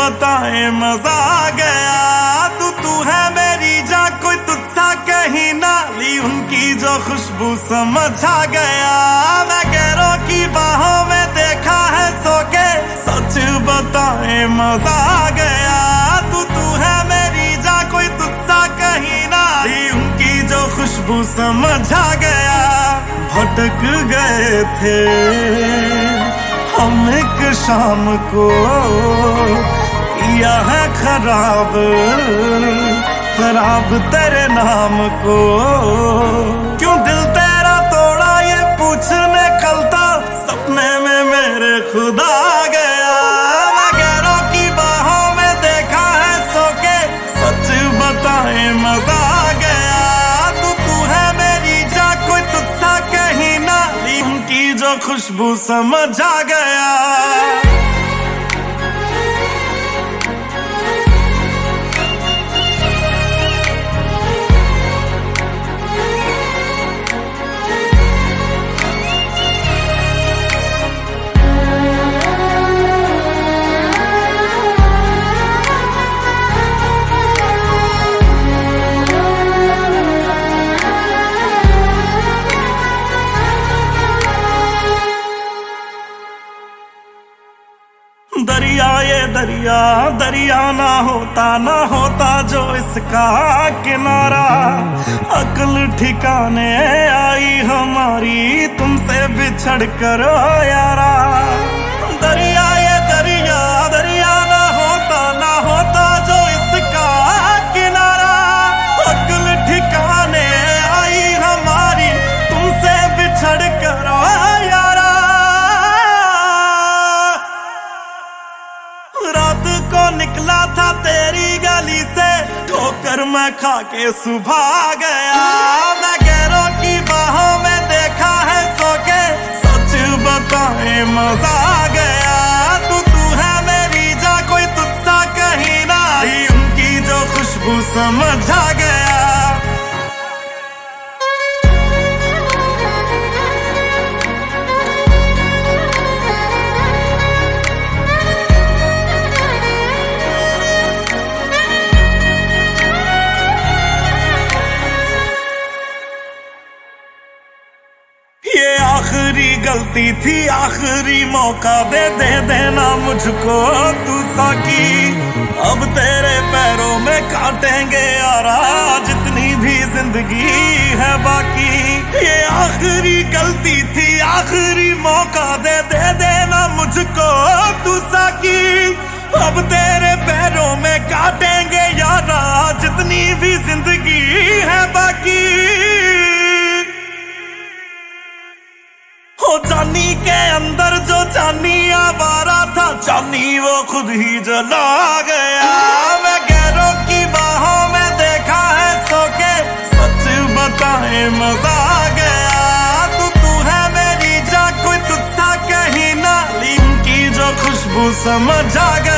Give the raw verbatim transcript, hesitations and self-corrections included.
बताए मजा आ गया। तू तू है मेरी जान, कोई तुझसा कहीं ना ली, उनकी जो खुशबू समझ आ गया। मैं गैरों की बाहों में देखा है सो के, सच बताए मजा आ गया। तू तू है मेरी जान, कोई तुझसा कहीं ना ली, उनकी जो खुशबू समझ आ गया। भटक गए थे हम एक शाम को, किया है खराब खराब तेरे नाम को। क्यों दिल तेरा तोड़ा ये पूछने कल था, सपने में मेरे खुदा आ गया। मैं गैरों की बाहों में देखा है सो के, सच बताए मजा आ गया। तू तू है मेरी जान, कोई तुझसा कहीं ना ली, उनकी जो खुशबू समझ आ गया। दरिया ये दरिया दरिया ना होता ना होता जो इसका किनारा, अक्ल ठिकाने आई हमारी तुमसे बिछड़ कर यारा। दरिया ये दरिया दरिया ना होता ना होता जो इसका किनारा, अक्ल ठिकाने आई हमारी तुमसे बिछड़ कर यारा। रात को निकला था तेरी गली से, ठोकर मैं खा के सुबह आ गया। मैं गैरों की बाहों में देखा है सो के, सच बताए मजा आ गया। तू तू है मेरी जान, कोई तुझसा कहीं ना ली, उनकी जो खुशबू समझ आ गया। ये आखिरी गलती थी, आखिरी मौका दे दे देना मुझको तू साकी। अब तेरे पैरों में काटेंगे यारा, जितनी भी जिंदगी है बाकी। ये आखिरी गलती थी, आखिरी मौका दे दे देना मुझको तू साकी। अब तेरे पैरों में काटेंगे यारा, जितनी भी जिंदगी है बाकी। हो जानी के अंदर जो जानी आवारा था, जानी वो खुद ही जला गया। मैं गैरों की बाहों में देखा है सो के, सच बताए मजा आ गया। तू तू है मेरी जान, कोई तुझसा कहीं ना ली, उनकी जो खुशबू समझ आ गया।